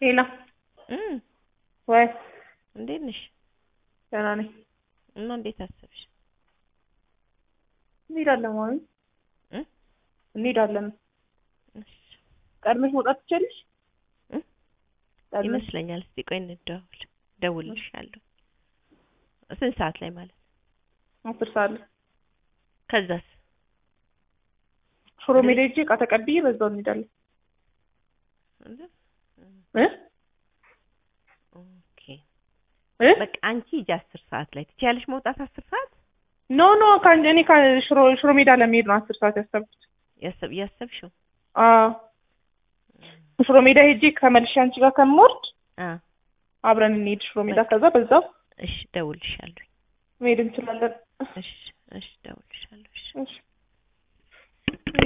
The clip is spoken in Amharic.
ሄሎ እም ወይ እንዴት ነሽ? ደህና ነኝ። እና እንዴት አሰብሽ? እንሄዳለን ማለት እንሄዳለን። እሺ ቀድመሽ መውጣት ትችያለሽ? ይመስለኛል። እስቲ ቆይ እንደዋወል ደውልልሻለሁ። ስንት ሰዓት ላይ ማለት? 10 ሰዓት ላይ። ከዛስ? ሽሮ ሜዳ ሂጅ ዕቃ ተቀብዬ በዛው እንሄዳለን። ኦኬ በቃ አንቺ ሂጂ 10 ሰዓት ላይ ትችያለሽ መውጣት 10 ሰዓት? ኖ እኔ ሽሮ ሜዳ ለመሄድ ነው 10 ሰዓት ያሰብኩት። ያሰብሽው? አዎ ሽሮ ሜዳ ሂጅ ከመልሼ አንቺ ጋር ከምወርድ አብረን እንሂድ ሽሮ ሜዳ። ከዛ በዛው እሺ ደውልልሻለሁ። መሄድ እንችላለን። እሺ እደውልልሻለሁ። እሺ